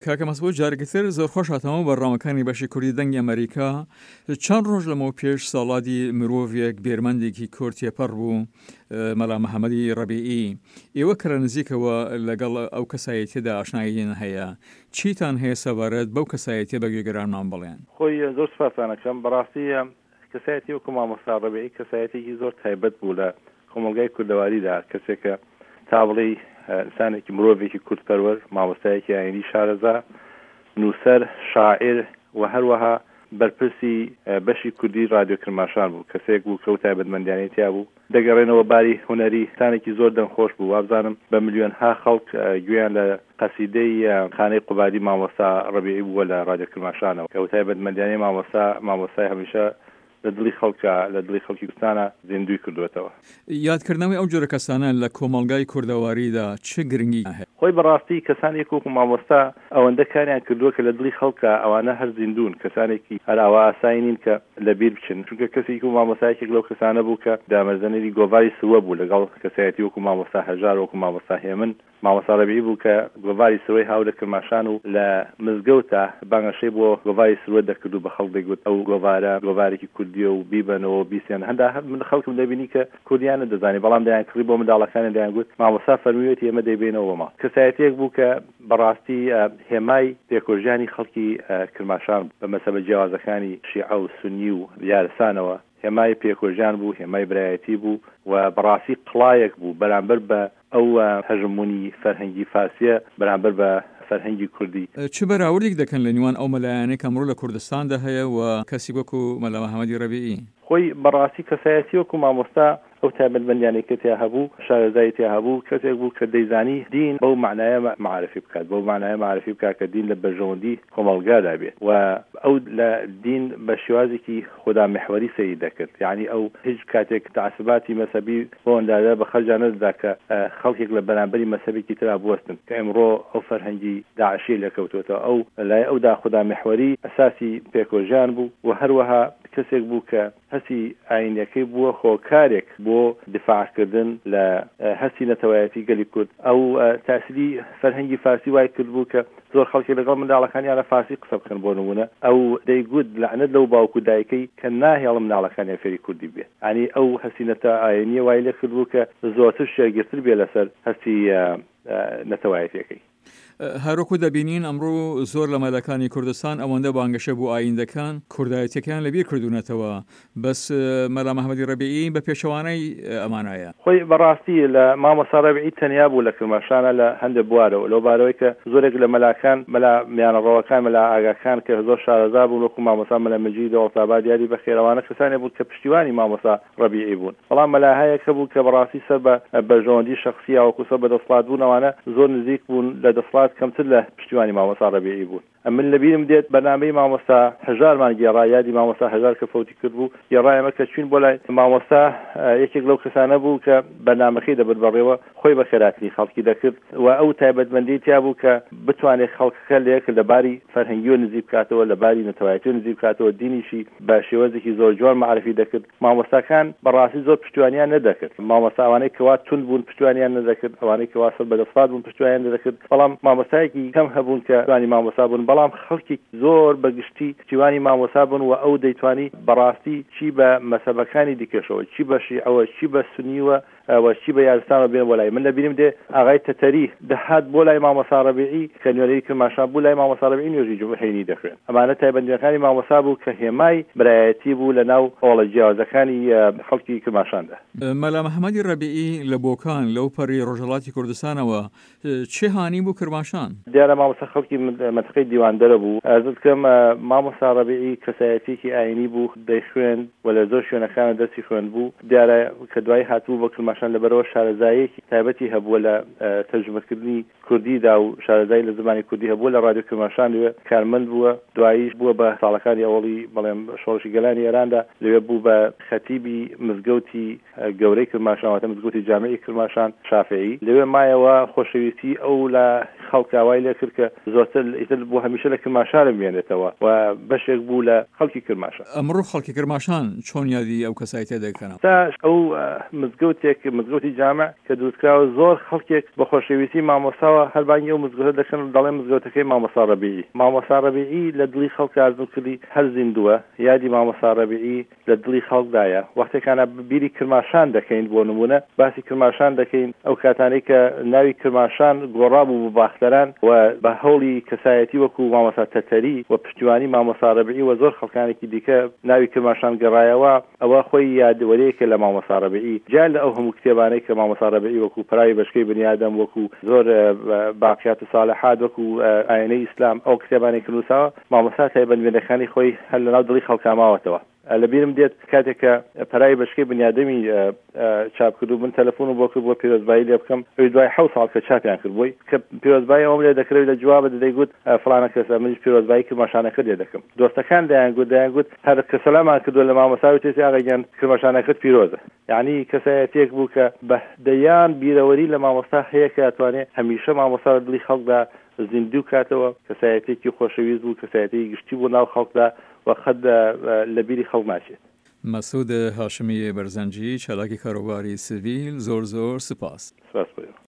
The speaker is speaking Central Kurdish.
کاکە مەسعود جارێکتر زۆر خۆش هاتەوە بەڕامەکانی بەشی کوردی دەنگی ئەمریکا. چەند ڕۆژ لەمەوە پێش ساڵادی مرۆڤێک بێرمەندێکی کورد تێپەڕ بوو، مەلا محەممەدی ڕەبیعی. ئێوە کە لە نزیکەوە لەگەڵ ئەو کەسایەتیدا ئاشناییان هەیە، چیتان هەیە سەبارەت بەو کەسایەتیە بە گوێگرانمان بڵێن؟ خۆی زۆر سپاسانەکەم. بەڕاستی کەسایەتی وەکو مامۆستا ڕەبیعی کەسایەتێکی زۆر تایبەت بوو لە کۆمەلگای کوردەواریدا، کەسێکە تا بڵێ ئینسانێکی مرۆڤێکی کوردپەروەر، مامۆستایەکی ئاینی شارەزا، نووسەر، شاعر و هەروەها بەرپرسی بەشی کوردی رادیۆ کرماشان بوو. کەسێک بوو کە تایبەتمەندیانەی تیا بوو. دەگەڕێنەوە باری هونەری، ئینسانێکی زۆر دەنگخۆش بوو. وابزانم بە ملیۆنها خەڵک گوێیان لە قەسیدەی خانەی قوبادی مامۆستا ڕەبیعی بووە لە رادیۆ کرماشانەوە، کە تایبەتمەندیانەی مامۆستای هەمیشە لە دڵی خەڵکە، لە دڵی خەڵکی کوردستانە زیندوی کردوێتەوە. یادکردنەوەی ئەو جۆرە کەسانە لە کۆمەلگای کوردەواریدا چ گرنگی هەیە؟ خۆی بەڕاستی کەسانێک وەکو مامۆستا ئەوەندە کاریان کردووە کە لە دڵی خەڵکە ئەوانە هەر زیندون، کەسانێکی هەراوا ئاسایی نین کە لەبیر بچن. چونکە کەسێکی و مامۆستایەکێک لەو کەسانە بوو کە دامەزەنەری گۆڤاری سروە بوو لەگەڵ کەسایەتی وەکو مامۆستا هەژار، وەکو مامۆستا هێمن. مامۆستا ڕەبیعی بوو کە گۆڤاری سروەی هاو لە کرماشان و لە مزگەوتە بانگەشەی بۆ گۆڤاری سروە دەکرد و بە خەڵک دەیگوت ئەو گۆڤارە گۆڤارێکی کوردیە و بیبەنەوە بیسێن. هەندا من خەڵکم دەبینی کە کوردیانە دەزانی، بەڵام دەیان کڕی بۆ منداڵەکانی دەیان گوت مامۆستا فەرموویەتی ئێمە دەیبێنەوە ماڵ. کەسایەتێک بوو کە بەڕاستی هێمای پێکۆژیانی خەڵکی کرماشان بە مەسەبە جیاوازەکانی شیعە و سونی و یارسانەوە هێمای پێکۆژیان بوو، هێمای برایەتی بوو و بەڕاستی قڵایەک بوو بەرامبەر بە ئەو هەژمونی فەرهەنگی فارسیە بەرامبەر بە فەرهەنگی کوردی. چ بەراوردێک دەکەن لە نیوان ئەو مەلایانەی کە ئەمڕۆ لە کوردستاندا هەیە و کەسی وەکو مەلا محەممەدی ڕەبیعی؟ خۆی بەڕاستی کەسایەتی وەکو مامۆستا ئەو تایبەتمەندیانەی کە تیا هەبوو، شارەزای تیا هەبوو، کەسێک بوو کە دەیزانی دین بەو معنایە معرفی بکات، بەو معنایە معرفی بکات کە دین لە بەرژەوەندی کۆمەلگادا بێت و ئەو لە دین بە شێوازێکی خودامحوەری سەیر دەکرد. یعنی ئەو هیچ کاتێک تعسباتی مەسەبی بۆ ئەندازە بە خەرجا نەدەدا کە خەڵکێک لە بەرامبەری مەسەبێکی ترا بوەستن، کە ئەمڕۆ ئەو فەرهەنگی داعشی لەکەوتوێتەوە. ئەو لای ئەودا خودامحوەری ئەساسی پێکۆژیان بوو و هەروەها کەسێک بوو کە هەسی ئاینیەکەی بووە خۆکارێک بۆ دفاعکردن لە هەستی نەتەوایەتی گەلی کورد. ئەو تاسیری فەرهەنگی فارسی وای کرد بوو کە زۆر خەڵکی لەگەڵ منداڵەکانیان لە فارسی قسە بکەن. بۆ نمونە ئەو دەیگوت لەعنەت لەو باوکو دایکەی کە ناهێڵم منداڵەکانیان فێری کوردی بێت. ینی ئەو هەستی نەتەوایەتیە وای لێ کرد بوو کە زۆرتر شێرگirtر بێ لەسەر هەستی نەتەوایەتیەکەی. هەروەکو دەبینین ئەمڕۆ زۆر لە مەلەکانی کوردستان ئەوەندە بانگەشە بوو ئایندەکان کوردایەتیەکان لەبیر کردوونەتەوە، بەس مەلا محەممەدی ڕەبیعی بە پێشەوانەی ئەمانایە. خۆی بەڕاستی لە مامۆستا ڕەبیعی تەنیا بوو لە کرماشانە لە هەندێک بوارەوە لەو بارەوەی کە زۆرێک لە مەلاکان، مەلا میانەڕەوەکان، مەلا ئاگاکان کە زۆر شارەزا بوون وەکو مامۆستا مەلا مەجید دەوڵەتاباد یاری بەخێرەوانە کەسانێک بوون کە پشتیوانی مامۆستا ڕەبیعی بوون. بەڵام مەلاهەیەک بوو کە بەڕاستی سەر بە بەرژەوەندی شەخسی وەکو سەر بە دەسەڵات بوون ئەوانە زۆر نزیک بوون لە دەسەڵات کەمتر لە پشتیوانی مامۆستا ڕەبیعی بوون. من لەبیرم دێت بەنامەی مامۆستا هەژارمان گێڕا، یادی مامۆستا هەژار کە فەوتی کرد بوو گێڕای ئەمە کە چوین بۆ لای مامۆستا. یەکێک لەو کەسانە بوو کە بەنامەکەی دەبێت بەڕێوە خۆی بە خێراتنی خەڵکی دەکرد و ئەو تایبەتمەندی تیا بوو کە بتوانێت خەڵکەکە لەیەک لەباری فەرهەنگی و نزیک بکاتەوە، لەباری نەتەوایەتی و نزیک بکاتەوە، دینیشی بە شێوەزێکی زۆر جوان معرفی دەکرد. مامۆستاکان بەڕاستی زۆر پشتیوانیان نەدەکرد. مامۆستا ئەوانەی کەوا تون بوون پشتیوانیان نەدەکرد، ئەوانەی کەوا سەر بە دەسەڵات بوون پشتیوانیان نەدەکرد. بەڵام مامۆستایەکی کەم هەبوون کە توانی مامۆستا بوون، بەڵام خەڵکی زۆر بەگشتی پشتیوانی مامۆستا بوون و ئەو دەیتوانی بەڕاستی چی بە مەسەبەکانی دیکەشەوە، چی بە شیعەوە، چی بە سونیوە وەچی بە یارستانەوە بێن بۆ لای من. لەبیرم دێ ئاغای تەتەری دەهات بۆ لای مامۆستا ڕەبیعی کە نوێنەری کرماشان بوو، لای مامۆستا ڕەبیعی نوێژی جومعەیی دەخوێن. ئەمانە تایبەتمەندیەکانی مامۆستا بوو کە هێمای برایەتی بوو لە ناو ئۆڵە جیاوازەکانی خەڵکی کرماشاندا. مەلا محەممەدی ڕەبیعی لە بۆکان لەو پەڕی ڕۆژهەڵاتی کوردستانەوە چێ هانی بوو کرماشان؟ دیارە مامۆستا خەڵکی منتقەی دیواندەرە بوو. ئەزت کەم مامۆستا ڕەبیعی کەسایەتێکی ئاینی بوو، دەیخوێن و لە زۆر شوێنەکانە دەستی خوێن بوو. دیارە کە دوای هاتوو بە کرماشان لەبەرەوە شارەزایەکی تایبەتی هەبووە لە تەرجمەکردنی کوردیدا و شارەزایی لە زمانی کوردی هەبووە لە رادیۆ کرماشان لەوێ کارمەند بووە. دواییش بووە بە ساڵەکانی ئەوڵی بەڵێم شۆڕشی گەلانی ئێراندا، لەوێ بوو بە خەتیبی مزگەوتی گەورەی کرماشان، واتە مزگەوتی جامعی کرماشان شافعی. لەوێ مایەوە خۆشەویستی ئەو لە خەڵکاوای لێ کرد کە زۆرتر ئیتر بۆ هەمیشە لە کرماشان بمێنێتەوە و بەشێک بوو لە خەڵکی کرماشان. ئەمڕۆ خەڵکی کرماشان چۆن یادی ئەو کەسایەتە دەکەن؟ تا ئەو مزگەوتێک مزگەوتی جامع کە دروستکراوە زۆر خەڵکێک بە خۆشەویستی مامۆستاوە هەربانگی و مزگەوتە دەکەن دەڵێن مزگەوتەکەی مامۆستا ڕەبیعی. مامۆستا ڕەبیعی لە دڵی خەڵک ئارزوو کردی هەر زیندووە، یادی مامۆستا ڕەبیعی لە دڵی خەڵکدایە. وەختێکانە بیری کرماشان دەکەین بۆ نمونە، باسی کرماشان دەکەین، ئەو کاتانەی کە ناوی کرماشان گۆڕابوو بە باختەران و بە هەوڵی کەسایەتی وەکو مامۆستا تەتەری و پشتیوانی مامۆستا ڕەبیعی و زۆر خەڵکانێکی دیکە ناوی کرماشان گەڕایەوە، ئەوە خۆی یادوەرەیەکە لە مامۆستا ڕەبیعی. جا لە ئەو هەموو کتێبانەی کە مامۆستا ڕەبیعی وەکو پەراوی بەشکەی بنیادەم، وەکو زۆر باقیات و ساڵحات، وەکو ئاینەی ئیسلام، ئەو کتێبانەی نووساوە مامۆستا تایبەتمەندەکانی خۆی هەر لەناو دڵی خەڵکا ماوەتەوە. لەبیرم دێت کاتێکە پەرای بەشکەی بنیادەمی چاپ کردو، من تەلەفۆنم بۆ کرد بۆ پیرۆزبایی لێ بکەم، ئەوی دوای 7 ساڵ کە چاپیان کرد بووی کە پیرۆزبایی ئەوم لێ دەکرێت لە جوابە دەیگوت فلانە کەسە منیش پیرۆزبایی کرماشانەکەت لێ دەکەم. دۆستەکان دەیانگوت هەر کە سەلامان کردو لە مامۆستاوی تێسی ئاغاگیان کرماشانەکەت پیرۆزە. یعنی کەسایەتێک بوو کە بەدەیان بیرەوەری لە مامۆستا هەیە کە ئەتوانێت هەمیشە مامۆستا لە دڵی خەڵکدا زیندوو کاتەوە، کەسایەتێکی خۆشەویست بوو، کەسایەتێکی گشتی بوو ناو خەڵکدا و خەد لە بیری خەڵک ناچێت. مەسعود هاشمی بەرزەنجی، چالاکی کاروباری سیڤیل، زۆر سپاس.